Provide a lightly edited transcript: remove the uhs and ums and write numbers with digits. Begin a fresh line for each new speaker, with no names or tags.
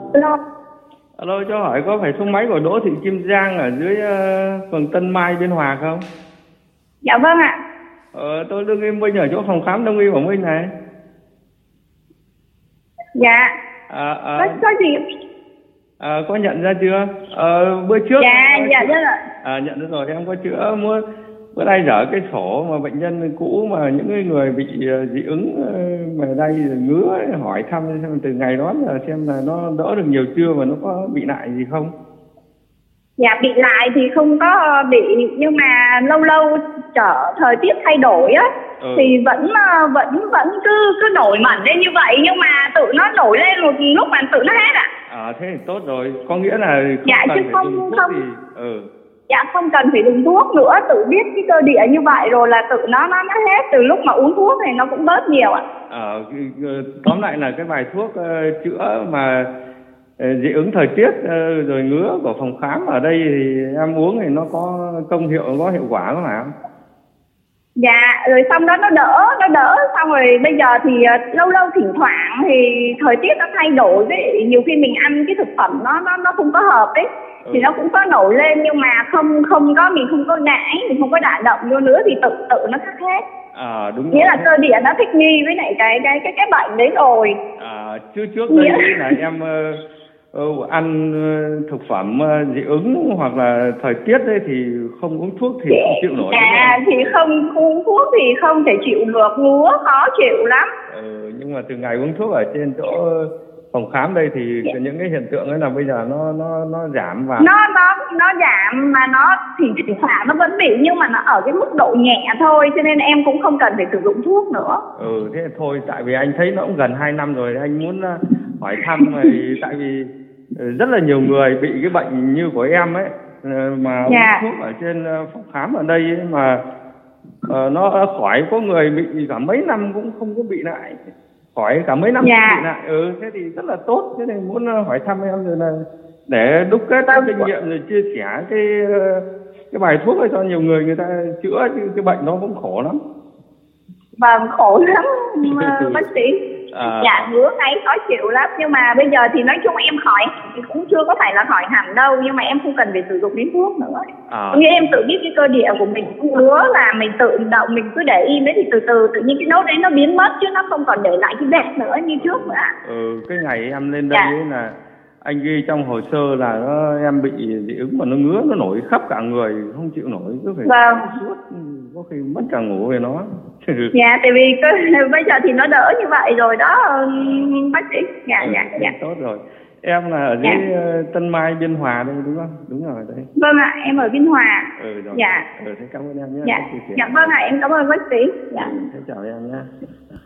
Alo.
Alo, cho hỏi có phải số máy của Đỗ Thị Kim Giang ở dưới phường Tân Mai, Biên Hòa không?
Dạ vâng ạ.
Tôi Lương Kim Minh ở chỗ phòng khám Đông y Quảng Minh này.
Dạ. Có gì?
Có nhận ra chưa? Bữa trước.
Dạ, nhận ra rồi.
Nhận ra rồi, em có chữa bữa nay dở cái sổ mà bệnh nhân cũ mà những cái người bị dị ứng mà đây ngứa, hỏi thăm xem từ ngày đó là xem là nó đỡ được nhiều chưa và nó có bị lại gì không?
Dạ, bị lại thì không có bị, nhưng mà lâu lâu thời tiết thay đổi á thì vẫn cứ nổi mẩn lên như vậy, nhưng mà tự nó nổi lên một lúc mà tự nó hết ạ.
Thế thì tốt rồi, có nghĩa là không
Dạ, không cần phải dùng thuốc nữa, tự biết cái cơ địa như vậy rồi là tự nó hết, từ lúc mà uống thuốc thì nó cũng bớt nhiều ạ.
Tóm lại là cái bài thuốc chữa mà dị ứng thời tiết rồi ngứa của phòng khám ở đây thì em uống thì nó có công hiệu, có hiệu quả không hả?
Dạ, rồi xong đó nó đỡ, xong rồi bây giờ thì lâu lâu thỉnh thoảng thì thời tiết nó thay đổi, với nhiều khi mình ăn cái thực phẩm nó không có hợp ấy thì nó cũng có nổi lên, nhưng mà mình không có nãi, mình không có đả động vô nữa thì tự nó khác hết.
Đúng.
Nghĩa là cơ địa nó thích nghi với lại cái bệnh đấy rồi.
Trước đây là em ăn thực phẩm dị ứng hoặc là thời tiết đấy thì không uống thuốc thì không chịu nổi.
Thì không uống thuốc thì không thể chịu được, ngứa khó chịu lắm.
Nhưng mà từ ngày uống thuốc ở trên chỗ phòng khám đây thì những cái hiện tượng ấy là bây giờ nó giảm và
nó giảm, mà nó thì thỉnh thoảng nó vẫn bị, nhưng mà nó ở cái mức độ nhẹ thôi, cho nên em cũng không cần phải sử dụng thuốc nữa.
Thế thôi, tại vì anh thấy nó cũng gần 2 năm rồi, anh muốn hỏi thăm rồi, tại vì rất là nhiều người bị cái bệnh như của em ấy mà uống thuốc ở trên phòng khám ở đây ấy, mà nó khỏi, có người bị cả mấy năm cũng không có bị lại, khỏi cả mấy năm không bị lại. Thế thì rất là tốt, thế nên muốn hỏi thăm em rồi là để đúc kết kinh nghiệm rồi chia sẻ cái bài thuốc ấy cho nhiều người ta chữa, chứ cái bệnh nó cũng khổ lắm.
Vâng, khổ lắm bác sĩ. Dạ, ngứa ngáy khó chịu lắm, nhưng mà bây giờ thì nói chung em khỏi thì cũng chưa có phải là khỏi hẳn đâu, nhưng mà em không cần phải sử dụng đến thuốc nữa. Nghĩa em tự biết cái cơ địa của mình ngứa là mình tự động, mình cứ để im đấy thì từ từ tự nhiên cái nốt đấy nó biến mất, chứ nó không còn để lại cái vết nữa như trước nữa.
Cái ngày em lên đây ấy là anh ghi trong hồ sơ là em bị dị ứng mà nó ngứa, nó nổi khắp cả người, không chịu nổi, cứ phải suốt, có khi mất cả ngủ về nó.
Dạ, tại vì bây giờ thì nó đỡ như vậy rồi đó bác sĩ. Dạ.
Tốt rồi. Em là ở dưới Tân Mai, Biên Hòa đây đúng không? Đúng rồi đây.
Vâng ạ, em ở Biên Hòa.
Rồi.
Dạ.
Thế cảm ơn em nhé.
Dạ vâng ạ, em cảm ơn bác sĩ. Dạ.
Thế chào em nhé.